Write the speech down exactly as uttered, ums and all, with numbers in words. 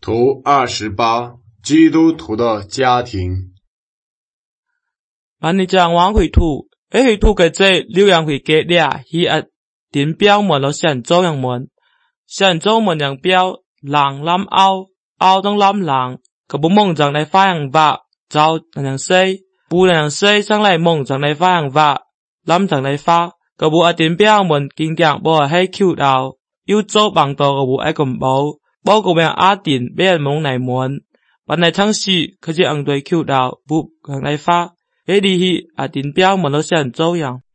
图二十八，基督徒的家庭。 万你將玩回圖，一回圖嘅這六樣回嘅俩，伊啊點標門咯先做樣門，先做門樣標，人冧拗，拗當冧人，個不夢將嚟發樣話，走那樣西，不那樣西上嚟夢將嚟發樣話，冧將嚟發，個不啊點標門經講無係喺 Q 到，要做bằng道個不愛咁保。包括yang atin bayan mong nai mon panai thang si kaji ang doi Q 到不可能發，迄裡去atin標門咯先做樣。